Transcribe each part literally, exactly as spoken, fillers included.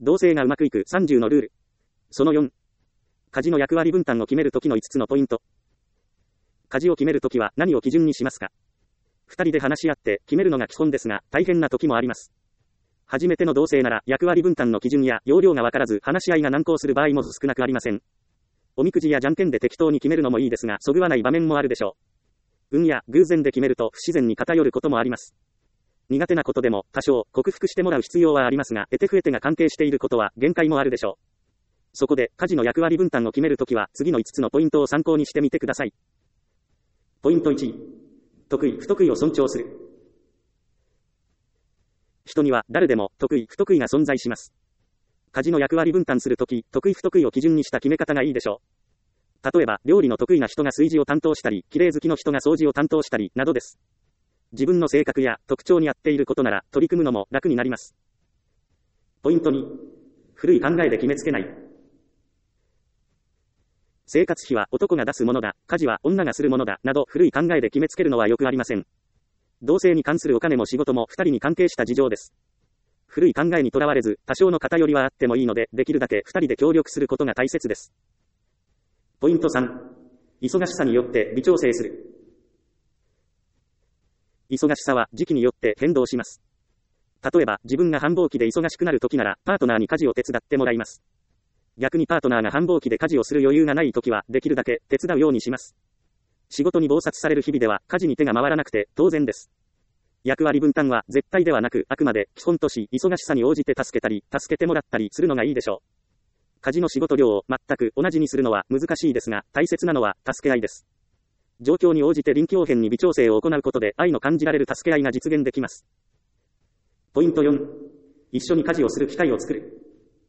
同棲がうまくいくさんじゅうのルール。そのよん。家事の役割分担を決めるときのいつつのポイント。家事を決めるときは何を基準にしますか？二人で話し合って決めるのが基本ですが、大変な時もあります。初めての同棲なら役割分担の基準や要領がわからず話し合いが難航する場合も少なくありません。おみくじやじゃんけんで適当に決めるのもいいですが、そぐわない場面もあるでしょう。運や偶然で決めると不自然に偏ることもあります。苦手なことでも多少克服してもらう必要はありますが、得手不得手が関係していることは限界もあるでしょう。そこで家事の役割分担を決めるときは次のいつつのポイントを参考にしてみてください。ポイントいち。得意不得意を尊重する。人には誰でも得意不得意が存在します。家事の役割分担するとき、得意不得意を基準にした決め方がいいでしょう。例えば、料理の得意な人が炊事を担当したり、綺麗好きの人が掃除を担当したり、などです。自分の性格や特徴に合っていることなら、取り組むのも楽になります。ポイントに。古い考えで決めつけない。生活費は男が出すものだ、家事は女がするものだ、など古い考えで決めつけるのはよくありません。同性に関するお金も仕事も二人に関係した事情です。古い考えにとらわれず、多少の偏りはあってもいいので、できるだけ二人で協力することが大切です。ポイントさん。忙しさによって微調整する。忙しさは時期によって変動します。例えば、自分が繁忙期で忙しくなるときなら、パートナーに家事を手伝ってもらいます。逆にパートナーが繁忙期で家事をする余裕がないときは、できるだけ手伝うようにします。仕事に忙殺される日々では、家事に手が回らなくて当然です。役割分担は絶対ではなく、あくまで基本とし、忙しさに応じて助けたり、助けてもらったりするのがいいでしょう。家事の仕事量を全く同じにするのは難しいですが、大切なのは助け合いです。状況に応じて臨機応変に微調整を行うことで、愛の感じられる助け合いが実現できます。ポイントよん。一緒に家事をする機会を作る。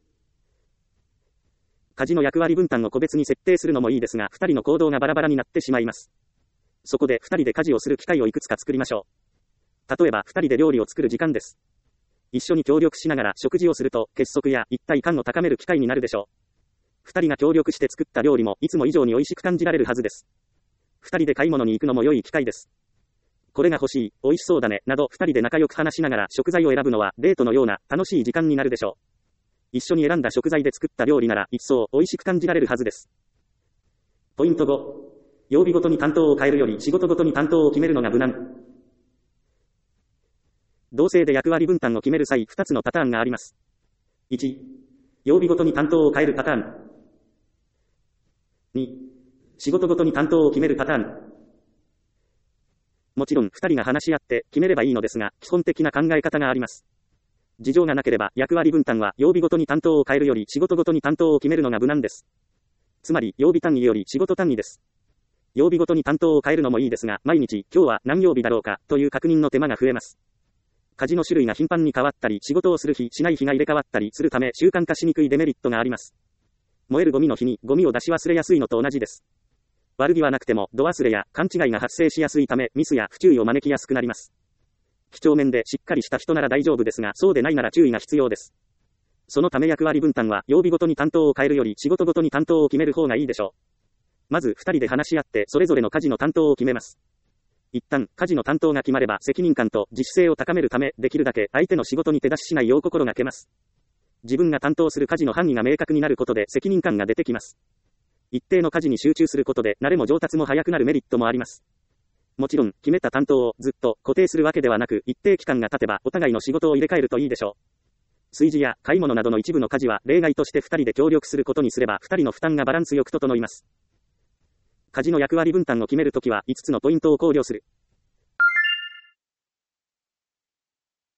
家事の役割分担を個別に設定するのもいいですが、二人の行動がバラバラになってしまいます。そこで二人で家事をする機会をいくつか作りましょう。例えば二人で料理を作る時間です。一緒に協力しながら食事をすると結束や一体感を高める機会になるでしょう。二人が協力して作った料理もいつも以上に美味しく感じられるはずです。二人で買い物に行くのも良い機会です。これが欲しい、美味しそうだね、など二人で仲良く話しながら食材を選ぶのはデートのような楽しい時間になるでしょう。一緒に選んだ食材で作った料理なら一層美味しく感じられるはずです。ポイントご。曜日ごとに担当を変えるより仕事ごとに担当を決めるのが無難。同性で役割分担を決める際、ふたつのパターンがあります。いち、曜日ごとに担当を変えるパターン。に、仕事ごとに担当を決めるパターン。もちろんふたりが話し合って決めればいいのですが、基本的な考え方があります。事情がなければ役割分担は曜日ごとに担当を変えるより仕事ごとに担当を決めるのが無難です。つまり曜日単位より仕事単位です。曜日ごとに担当を変えるのもいいですが、毎日今日は何曜日だろうかという確認の手間が増えます。家事の種類が頻繁に変わったり、仕事をする日、しない日が入れ替わったりするため習慣化しにくいデメリットがあります。燃えるゴミの日にゴミを出し忘れやすいのと同じです。悪気はなくても度忘れや勘違いが発生しやすいためミスや不注意を招きやすくなります。几帳面でしっかりした人なら大丈夫ですが、そうでないなら注意が必要です。そのため役割分担は曜日ごとに担当を変えるより仕事ごとに担当を決める方がいいでしょう。まずふたりで話し合ってそれぞれの家事の担当を決めます。一旦家事の担当が決まれば責任感と自主性を高めるためできるだけ相手の仕事に手出ししないよう心がけます。自分が担当する家事の範囲が明確になることで責任感が出てきます。一定の家事に集中することで慣れも上達も早くなるメリットもあります。もちろん決めた担当をずっと固定するわけではなく、一定期間が経てばお互いの仕事を入れ替えるといいでしょう。炊事や買い物などの一部の家事は例外としてふたりで協力することにすればふたりの負担がバランスよく整います。家事の役割分担を決めるときはいつつのポイントを考慮する。